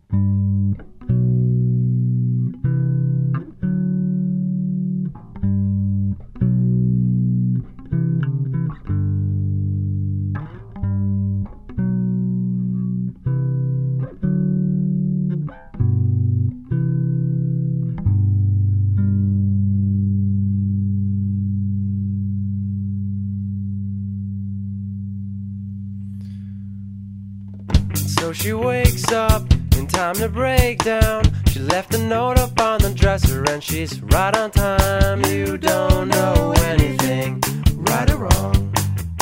So she wakes up in time to break down. She left a note up on the dresser and she's right on time. You don't know anything, right or wrong.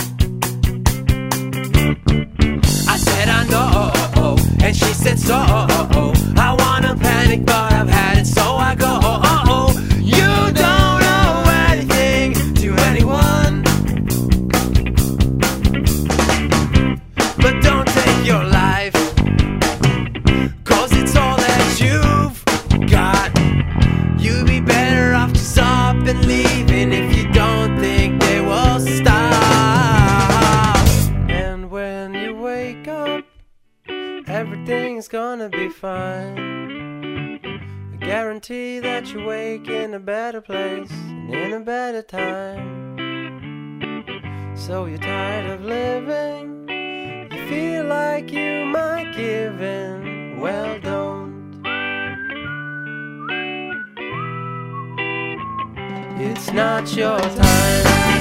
I said I know, and she said so. I wanna panic but I've had it, so I go. You don't know anything to anyone, but don't take your life, 'cause it's all that you've got. You'd be better off just up and leaving if you don't think they will stop. And when you wake up, everything's gonna be fine. I guarantee that you wake in a better place and in a better time. So you're tired of living, you feel like you might give in. Well, don't. It's not your time.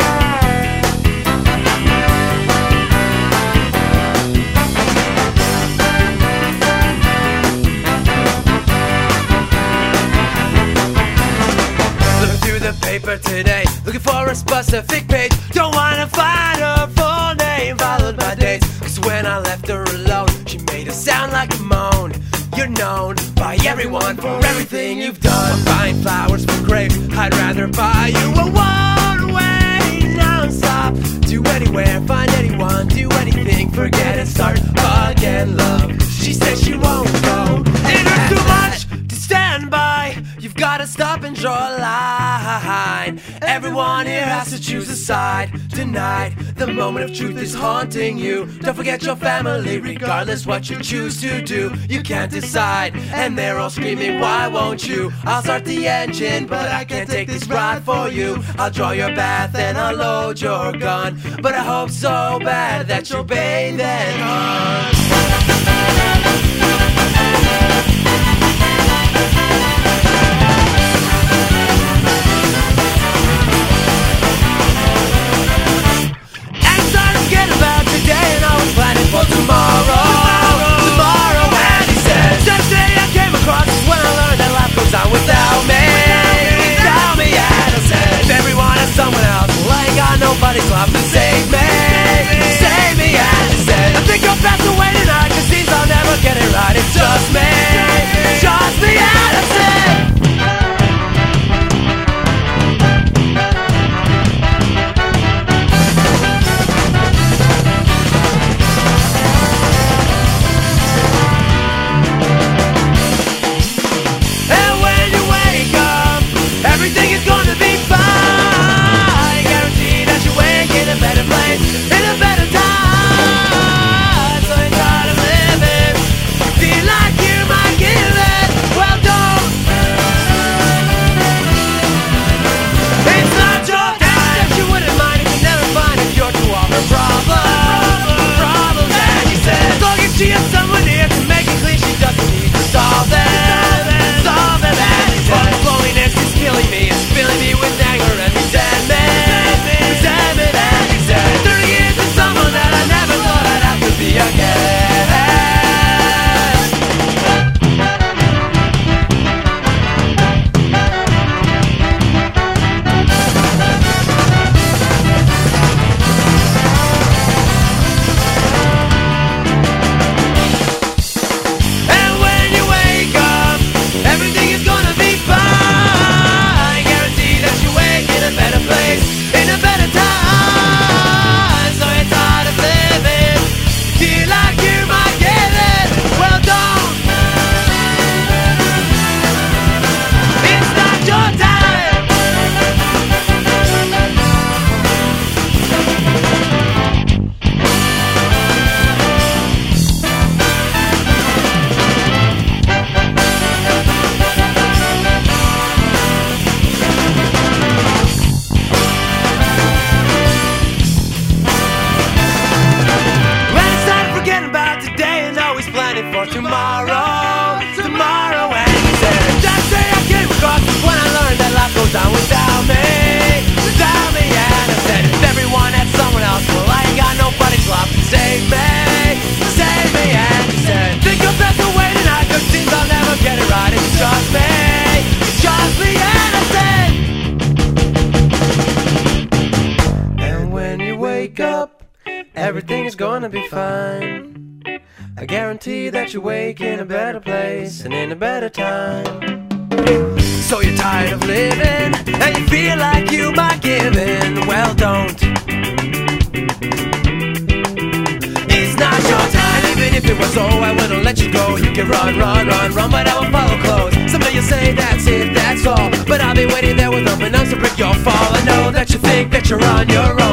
Paper today, looking for a specific page. Don't wanna find her full name followed by dates, 'cause when I left her alone, she made it sound like a moan. You're known by everyone for everything you've done. Buying flowers for grapes, I'd rather buy you a one-way non-stop. Do anywhere, find anyone, do anything, forget it, start again, love. She says she won't go, it hurts too much to stand by. You've gotta stop and draw a line. Everyone here has to choose a side. Tonight, the moment of truth is haunting you. Don't forget your family, regardless what you choose to do. You can't decide, and they're all screaming, why won't you? I'll start the engine, but I can't take this ride for you. I'll draw your bath and I'll load your gun, but I hope so bad that you'll bathe and hunt. For tomorrow, and he said, just day I came across is when I learned that life goes on without me. Without me, and I said, if everyone has someone else, well, I ain't got nobody's love to save me. Save me, and he said, I think I'll pass away tonight, 'cause these are guarantee that you wake in a better place and in a better time. So you're tired of living and you feel like you might give in. Well, don't. It's not your time. Even if it was, oh, I wouldn't let you go. You can run, but I won't follow close. Some of you say that's it, that's all, but I'll be waiting there with open arms to break your fall. I know that you think that you're on your own.